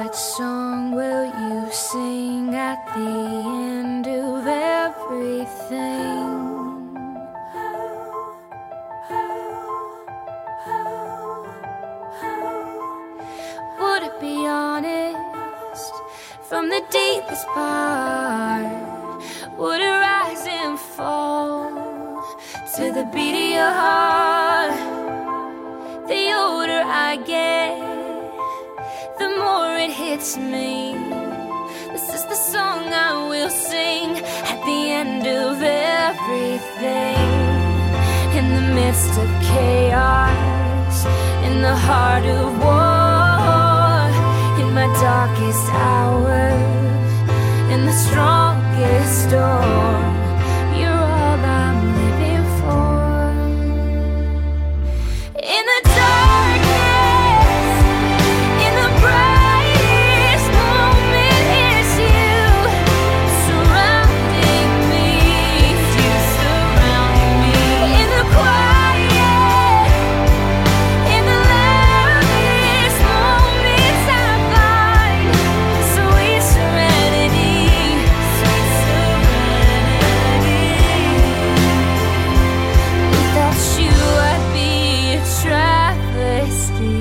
What song will you sing at the end of everything? Would it be honest from the deepest part? Would it rise and fall to the beat of your heart? The older I get, the more it hits me. This is the song I will sing at the end of everything. In the midst of chaos, in the heart of war, in my darkest hour, in the strongest storm, you're all I'm living for. In the darkness, in the brightest moment, it's you surrounding me, you surrounding me. In the quiet, in the loudest moments, I find sweet serenity, sweet serenity. Without you, I'd be a travesty.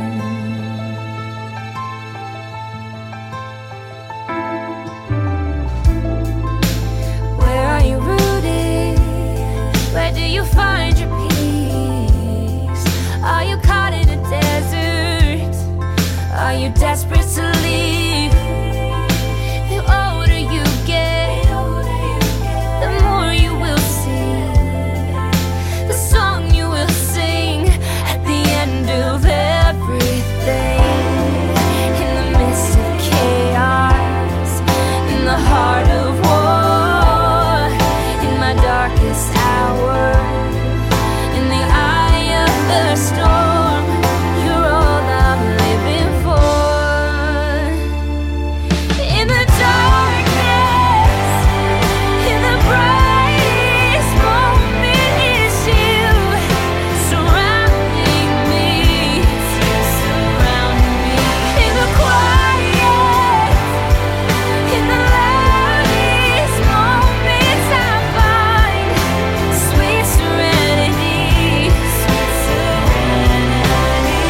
Where are you rooted? Where do you find your peace? Are you caught in a desert? Are you desperate to leave? The older you get, the more you will see. The song you will sing at the end of everything. In the midst of chaos, in the heart of war, in my darkest hour, in the eye of the storm, you're all I'm living for. In the darkness, in the brightest moment, it's you surrounding me, you surrounding me. In the quiet, in the loudest moments, I find sweet serenity, sweet serenity.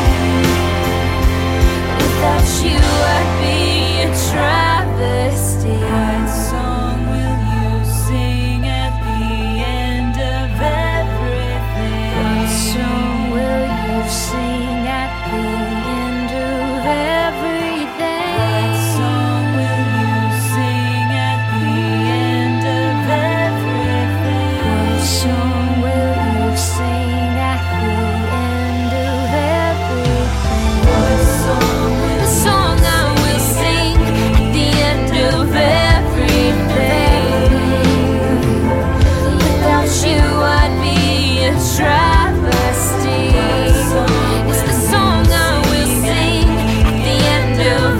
Without you, I'd be a travesty. What song will you sing at the end of everything? What song will you sing at the end of everything? What song will you sing at the end of everything? What song will you sing at the end of everything? What song will the song I will sing at the end of everything? Without you, I'd be a travesty. It's the song I will sing at the end of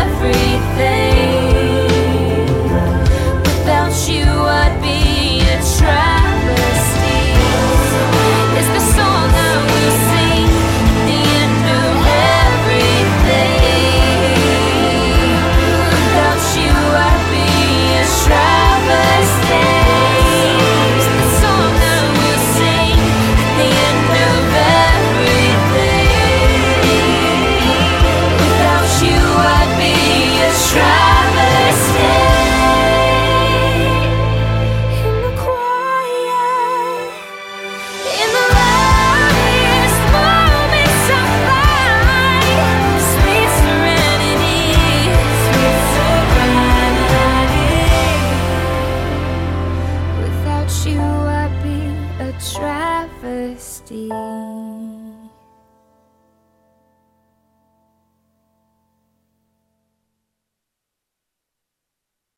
everything. Without you, I'd be a travesty. It's the song I will sing at the end of everything. Without you, I'd be a travesty. It's the song I will sing at the end of everything. Without you, I'd be a travesty. In the quiet, in the loudest moments, I find sweet serenity, sweet serenity. Without you, I'd be a travesty.